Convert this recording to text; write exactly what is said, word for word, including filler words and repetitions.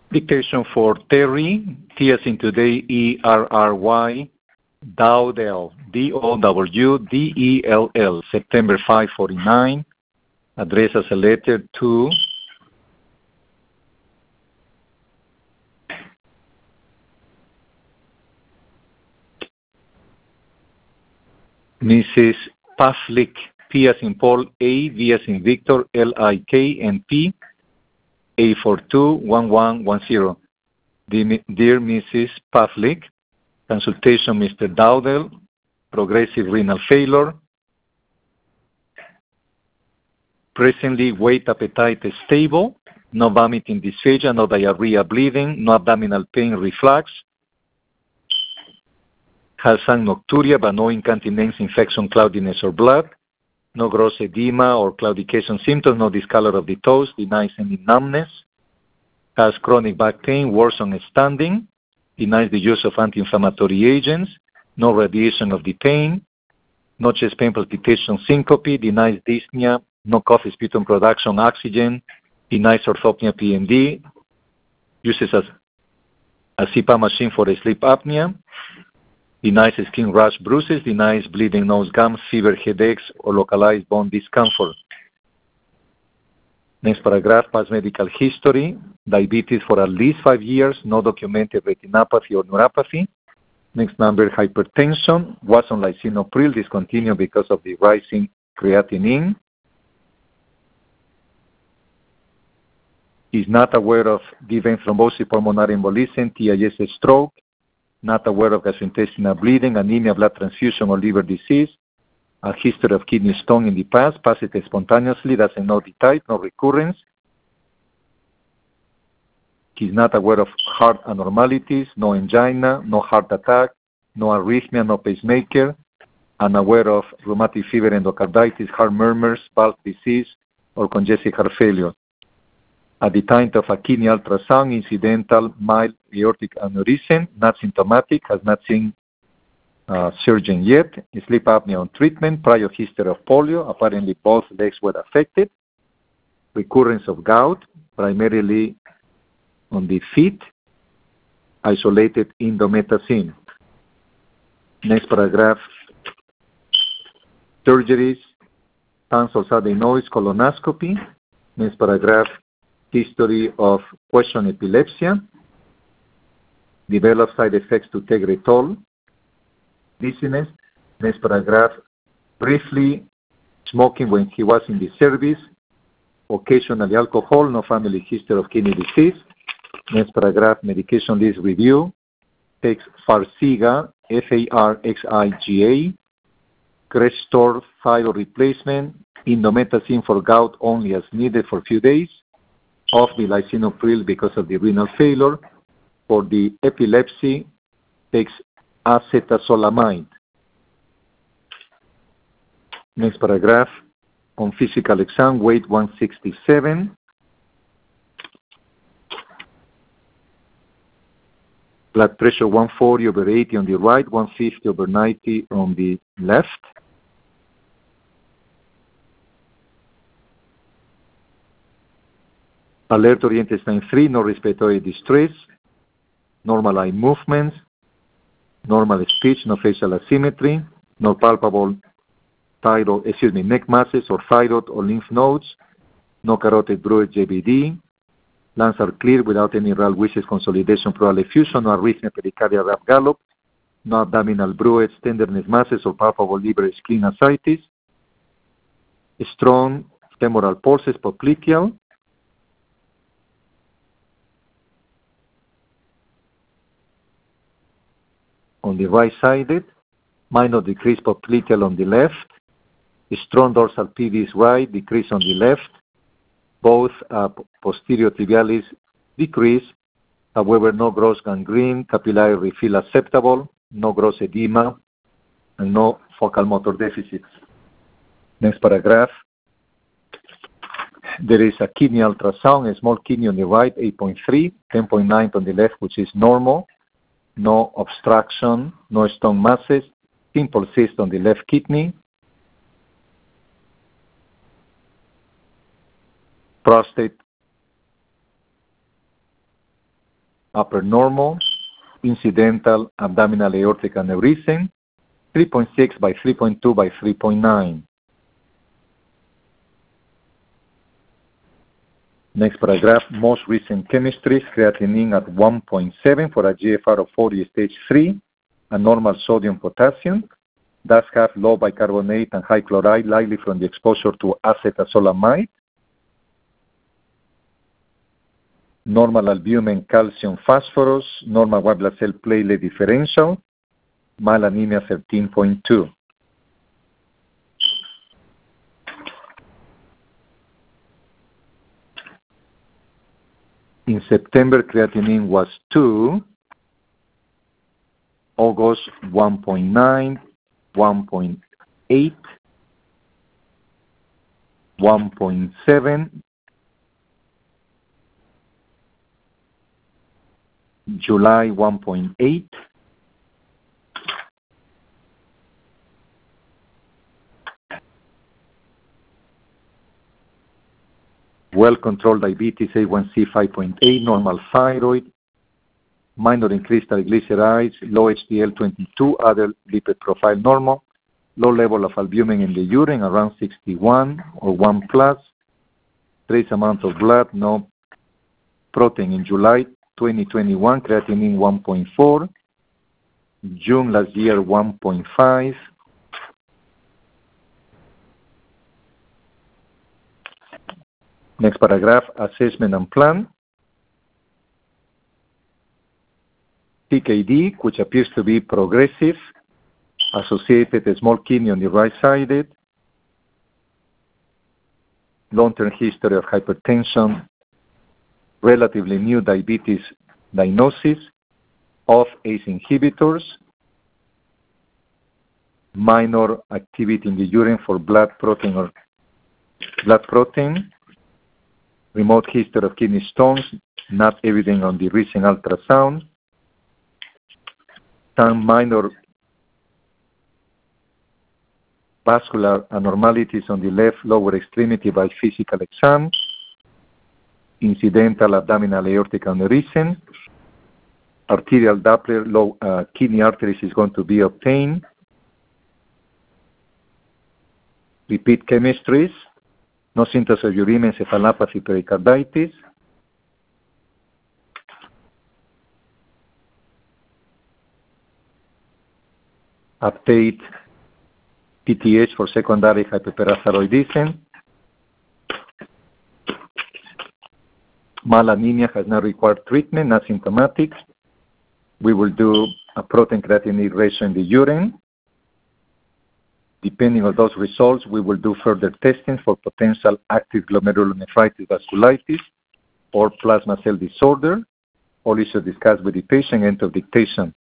Dictation for Terry, T as in today, E R R Y, Dowdell, D O W D E L L, September five forty-nine. Address as a letter to Missus Pavlik, P as in Paul, A, V as in Victor, L I K, and P, A four two one one one zero. Dear Missus Pavlik, consultation Mister Dowdell, progressive renal failure. Presently, weight appetite is stable, no vomiting dysphagia, no diarrhea bleeding, no abdominal pain reflux. Has some nocturia, but no incontinence, infection, cloudiness, or blood. No gross edema or claudication symptoms, no discolor of the toes, denies any numbness. Has chronic back pain, worse on standing, denies the use of anti-inflammatory agents, no radiation of the pain, no chest pain, palpitation, syncope, denies dyspnea, no cough, sputum production, oxygen, denies orthopnea, P M D, uses a, a C PAP machine for sleep apnea, denies skin rash, bruises, denies bleeding nose, gums, fever, headaches, or localized bone discomfort. Next paragraph, past medical history, diabetes for at least five years, no documented retinopathy or neuropathy. Next number, hypertension, was on lisinopril, discontinued because of the rising creatinine. Is not aware of the vein thrombosis, pulmonary embolism, T I S, stroke, not aware of gastrointestinal bleeding, anemia, blood transfusion, or liver disease, a history of kidney stone in the past, passed it spontaneously, doesn't know the type, no recurrence. He's not aware of heart abnormalities, no angina, no heart attack, no arrhythmia, no pacemaker, unaware of rheumatic fever, endocarditis, heart murmurs, valve disease, or congestive heart failure. At the time of a kidney ultrasound, incidental mild aortic aneurysm, not symptomatic, has not seen uh, surgeon yet. Sleep apnea on treatment, prior history of polio, apparently both legs were affected. Recurrence of gout, primarily on the feet, isolated indomethacin. Next paragraph, surgeries, tonsils, adenoids, colonoscopy. Next paragraph, history of question epilepsy, developed side effects to Tegretol, dizziness. Next paragraph, briefly smoking when he was in the service, occasionally alcohol, no family history of kidney disease. Next paragraph, medication list review, takes Farxiga, F A R X I G A, Crestor thyroid replacement, indomethacin for gout only as needed for a few days, of the lisinopril because of the renal failure. For the epilepsy, takes acetazolamide. Next paragraph, on physical exam, weight one sixty-seven. Blood pressure one forty over eighty on the right, one fifty over ninety on the left. Alert oriented sign three, no respiratory distress, normal eye movements, normal speech, no facial asymmetry, no palpable thyroid, excuse me, neck masses or thyroid or lymph nodes, no carotid druid J B D, lungs are clear without any RAL wishes, consolidation, pleural effusion, no arrhythmia, pericardial rap gallop, no abdominal bruits, tenderness masses or palpable liver spleen ascites, strong femoral pulses, popliteal, on the right-sided, minor decrease popliteal on the left, strong dorsal pubis right, decrease on the left, both uh, posterior tibialis decrease, however no gross gangrene, capillary refill acceptable, no gross edema, and no focal motor deficits. Next paragraph. There is a kidney ultrasound, a small kidney on the right, eight point three, ten point nine on the left, which is normal. No obstruction, no stone masses, simple cyst on the left kidney, prostate upper normal, incidental abdominal aortic aneurysm, three point six by three point two by three point nine. Next paragraph, most recent chemistries, creatinine at one point seven for a G F R of forty stage three, and normal sodium potassium. Does have low bicarbonate and high chloride, likely from the exposure to acetazolamide. Normal albumin, calcium, phosphorus, normal white blood cell platelet differential, mild anemia thirteen point two. In September, creatinine was two, August one point nine, one point eight, one point seven, July one point eight, well-controlled diabetes, A one C five point eight, normal thyroid, minor increased triglycerides, low H D L twenty-two, other lipid profile normal, low level of albumin in the urine, around sixty-one or one plus, trace amount of blood, no protein. In July twenty twenty-one, creatinine one point four, June last year one point five, next paragraph, assessment and plan. P K D, which appears to be progressive, associated with small kidney on the right-sided, long-term history of hypertension, relatively new diabetes diagnosis, of A C E inhibitors, minor activity in the urine for blood protein or blood protein, remote history of kidney stones, not evident on the recent ultrasound, some minor vascular abnormalities on the left lower extremity by physical exam, incidental abdominal aortic aneurysm, arterial Doppler, low uh, kidney arteries is going to be obtained, repeat chemistries, no symptoms of uremia, encephalopathy, pericarditis, update P T H for secondary hyperparathyroidism. Mild anemia has not required treatment, not symptomatic. We will do a protein creatinine ratio in the urine. Depending on those results, we will do further testing for potential active glomerulonephritis vasculitis or plasma cell disorder. All issues discussed with the patient, end of dictation.